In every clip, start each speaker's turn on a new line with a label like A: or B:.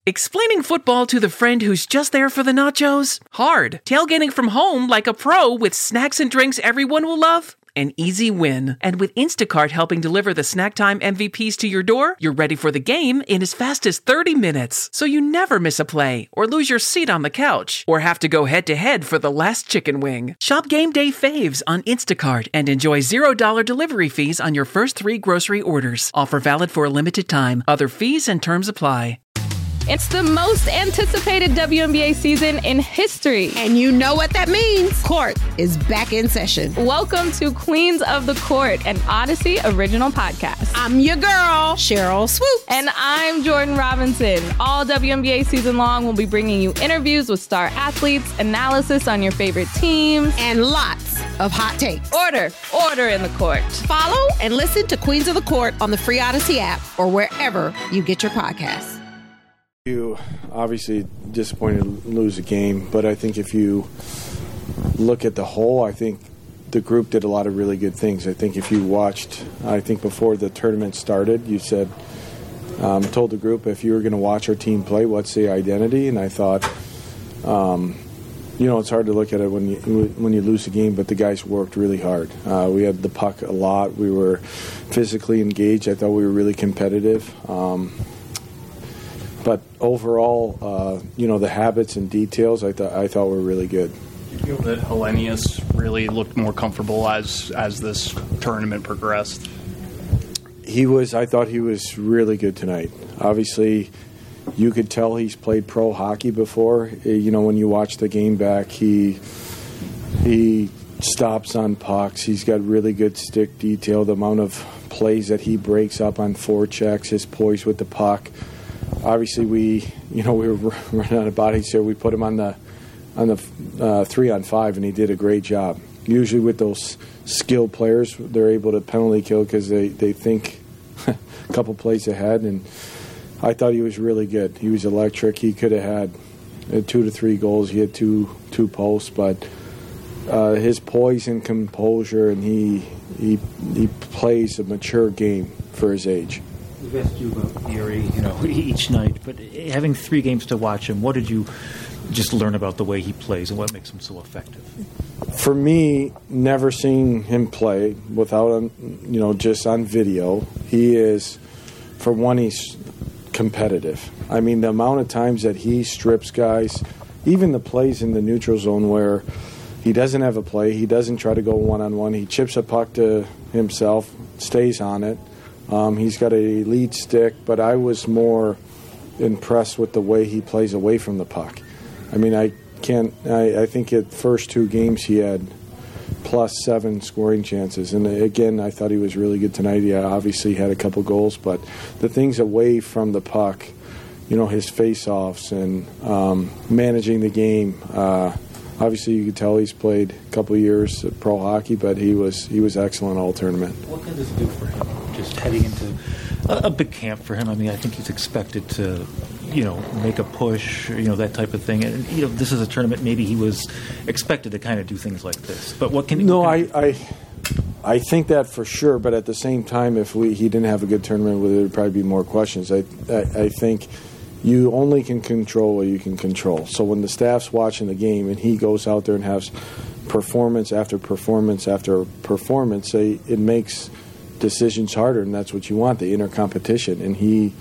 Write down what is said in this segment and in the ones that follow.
A: Explaining football to the friend who's just there for the nachos? Hard. Tailgating from home like a pro with snacks and drinks everyone will love? An easy win. And with Instacart helping deliver the snack time MVPs to your door, you're ready for the game in as fast as 30 minutes. So you never miss a play, or lose your seat on the couch, or have to go head-to-head for the last chicken wing. Shop Game Day Faves on Instacart and enjoy $0 delivery fees on your first 3 grocery orders. Offer valid for a limited time. Other fees and terms apply.
B: It's the most anticipated WNBA season in history.
C: And you know what that means. Court is back in session.
B: Welcome to Queens of the Court, an Odyssey original podcast.
C: I'm your girl, Cheryl Swoops.
B: And I'm Jordan Robinson. All WNBA season long, we'll be bringing you interviews with star athletes, analysis on your favorite teams,
C: and lots of hot takes.
B: Order in the court.
C: Follow and listen to Queens of the Court on the free Odyssey app or wherever you get your podcasts.
D: You obviously disappointed to lose a game, but I think if you look at the whole, I think the group did a lot of really good things. I think if you watched, I think before the tournament started, you said, told the group if you were going to watch our team play, what's the identity? And I thought, it's hard to look at it when you lose a game, but the guys worked really hard. We had the puck a lot. We were physically engaged. I thought we were really competitive. But overall, the habits and details I thought were really good.
E: Do you feel that Helenius really looked more comfortable as this tournament progressed?
D: I thought he was really good tonight. Obviously, you could tell he's played pro hockey before. When you watch the game back, he stops on pucks. He's got really good stick detail. The amount of plays that he breaks up on forechecks, his poise with the puck. Obviously, we were running out of bodies here. We put him on the 3-on-5, and he did a great job. Usually with those skilled players, they're able to penalty kill because they think a couple plays ahead, and I thought he was really good. He was electric. He could have had 2 to 3 goals. He had two posts, but his poise and composure, and he plays a mature game for his age.
F: We've asked you about Erie, each night, but having 3 games to watch him, what did you just learn about the way he plays and what makes him so effective?
D: For me, never seeing him play without him, just on video, he is, for one, he's competitive. I mean, the amount of times that he strips guys, even the plays in the neutral zone where he doesn't have a play, he doesn't try to go one-on-one, he chips a puck to himself, stays on it. He's got an elite stick, but I was more impressed with the way he plays away from the puck. I mean, I think at first 2 games he had +7 scoring chances. And again, I thought he was really good tonight. He obviously had a couple goals, but the things away from the puck, his face-offs and managing the game. Obviously, you could tell he's played a couple years of pro hockey, but he was excellent all tournament.
F: What can this do for him? Just heading into a big camp for him. I mean, I think he's expected to, make a push, that type of thing. And this is a tournament. Maybe he was expected to kind of do things like this. But what can he?
D: No, I think that for sure. But at the same time, if he didn't have a good tournament, there would probably be more questions. I think you only can control what you can control. So when the staff's watching the game and he goes out there and has performance after performance after performance, it makes decisions harder, and that's what you want, the inner competition. And he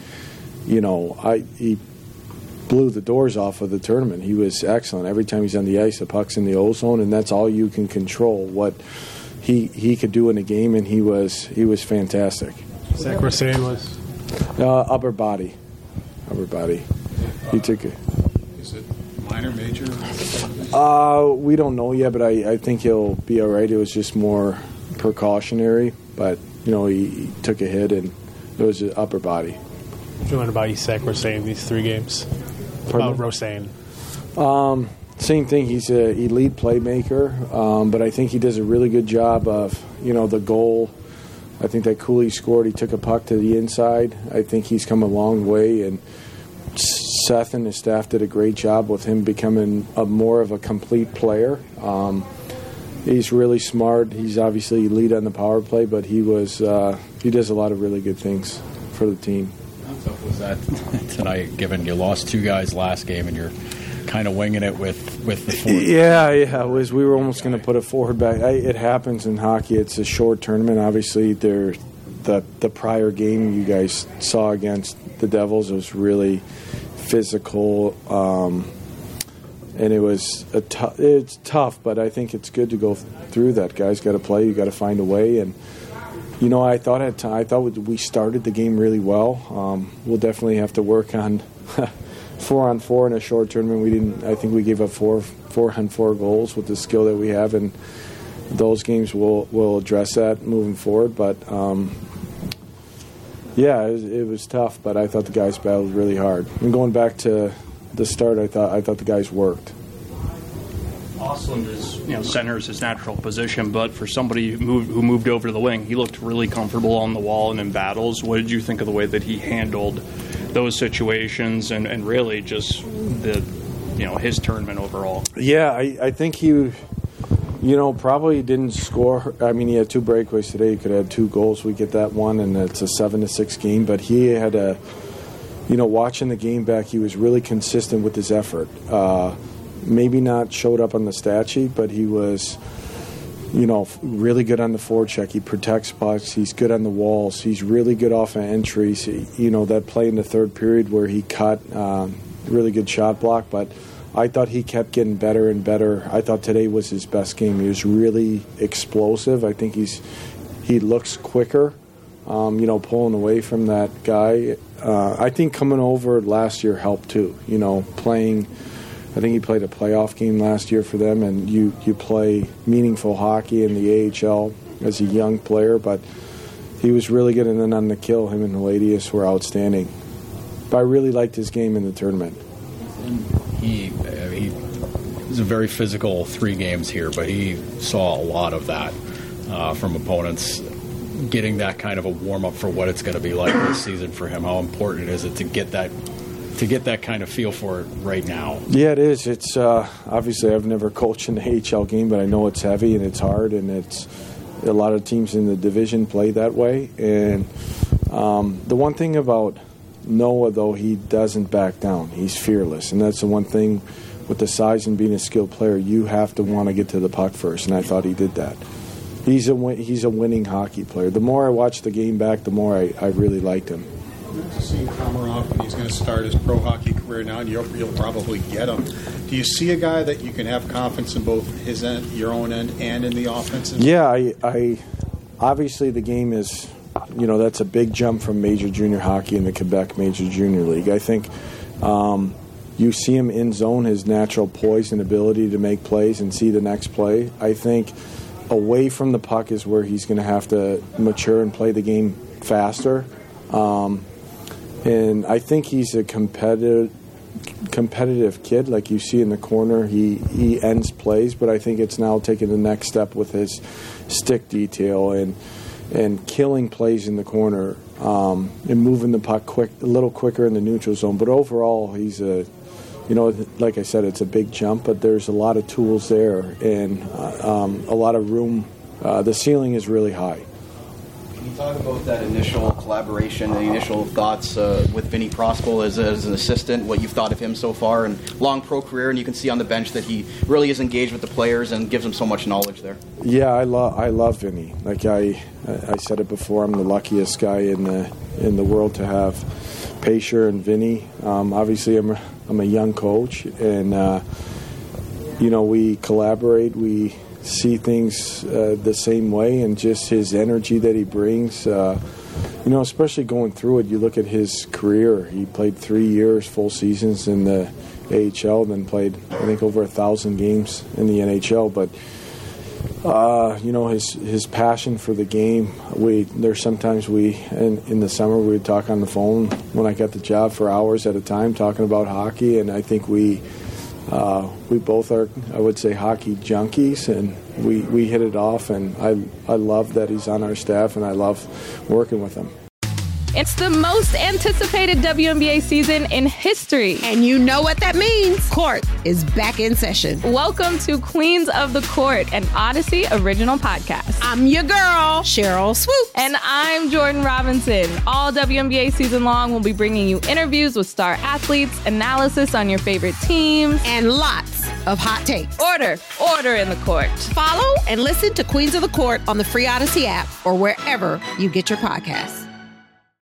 D: blew the doors off of the tournament. He was excellent. Every time he's on the ice, the puck's in the O-zone, and that's all you can control, what he could do in a game, and he was fantastic.
G: Zach Rosane was?
D: Upper body. He took it.
G: Is it minor, major?
D: We don't know yet, but I think he'll be all right. It was just more precautionary, but he took a hit, and it was his upper body.
G: What do you want about Zach Rosane these 3 games?
D: Pardon?
G: About Rosane.
D: Same thing. He's an elite playmaker, but I think he does a really good job of, the goal. I think that Cooley scored. He took a puck to the inside. I think he's come a long way, and Seth and his staff did a great job with him becoming more of a complete player. He's really smart. He's obviously elite on the power play, but he does a lot of really good things for the team.
H: tough was that tonight, given you lost 2 guys last game and you're kind of winging it with the fourth?
D: Yeah, it was. We were almost going to put a forward back. It happens in hockey. It's a short tournament. Obviously, the prior game you guys saw against the Devils was really physical, and it was it's tough. But I think it's good to go through that. Guys got to play. You got to find a way. And I thought we started the game really well. We'll definitely have to work on 4-on-4 in a short tournament. I think we gave up 4-on-4 goals with the skill that we have, and those games will address that moving forward. But it was tough. But I thought the guys battled really hard. And going back to the start, I thought the guys worked.
E: Ostlund is, center is his natural position, but for somebody who moved over to the wing, he looked really comfortable on the wall and in battles. What did you think of the way that he handled those situations and really just his tournament overall? Yeah,
D: I think he, probably didn't score. I mean, he had 2 breakaways today. He could have had 2 goals. We get that one, and it's a 7-6 game. But he had watching the game back, he was really consistent with his effort. Maybe not showed up on the stat sheet, but he was, really good on the forecheck. He protects pucks. He's good on the walls. He's really good off of entries. That play in the third period where he cut, really good shot block. But I thought he kept getting better and better. I thought today was his best game. He was really explosive. I think he looks quicker, pulling away from that guy. I think coming over last year helped too, playing. I think he played a playoff game last year for them, and you play meaningful hockey in the AHL as a young player, but he was really good. And then on the kill, him and Heladius were outstanding. But I really liked his game in the tournament.
H: He was a very physical 3 games here, but he saw a lot of that from opponents, getting that kind of a warm-up for what it's going to be like this season for him. How important is it to get that kind of feel for it right now?
D: Yeah, it is. It's obviously I've never coached an AHL game, but I know it's heavy and it's hard, and it's a lot of teams in the division play that way. And the one thing about Noah, though, he doesn't back down. He's fearless, and that's the one thing with the size and being a skilled player. You have to want to get to the puck first, and I thought he did that. He's a winning hockey player. The more I watched the game back, the more I really liked him.
I: Seeing Komarov, and he's going to start his pro hockey career now, and you'll probably get him. Do you see a guy that you can have confidence in both his end, your own end, and in the offensive?
D: Yeah, I obviously the game is, that's a big jump from major junior hockey in the Quebec Major Junior League. I think you see him in zone, his natural poise and ability to make plays and see the next play. I think away from the puck is where he's going to have to mature and play the game faster. And I think he's a competitive kid. Like you see in the corner, he ends plays, but I think it's now taking the next step with his stick detail and killing plays in the corner, and moving the puck a little quicker in the neutral zone. But overall, he's like I said, it's a big jump, but there's a lot of tools there and a lot of room. The ceiling is really high.
J: Can you talk about that initial collaboration, the initial thoughts with Vinny Proskal as an assistant, what you've thought of him so far, and long pro career, and you can see on the bench that he really is engaged with the players and gives them so much knowledge there.
D: Yeah, I love Vinny. Like I said it before, I'm the luckiest guy in the world to have Pacer and Vinny. Obviously, I'm a young coach, and we collaborate. We see things the same way, and just his energy that he brings, especially going through it. You look at his career. He played 3 years, full seasons in the AHL, then played, I think, over 1,000 games in the NHL. But, his passion for the game, there's sometimes in the summer, we would talk on the phone when I got the job for hours at a time talking about hockey, and I think we both are, I would say, hockey junkies, and we hit it off, and I love that he's on our staff, and I love working with him.
B: It's the most anticipated WNBA season in history.
C: And you know what that means. Court is back in session.
B: Welcome to Queens of the Court, an Odyssey original podcast.
C: I'm your girl, Cheryl Swoop.
B: And I'm Jordan Robinson. All WNBA season long, we'll be bringing you interviews with star athletes, analysis on your favorite teams,
C: and lots of hot takes.
B: Order in the court.
C: Follow and listen to Queens of the Court on the free Odyssey app or wherever you get your podcasts.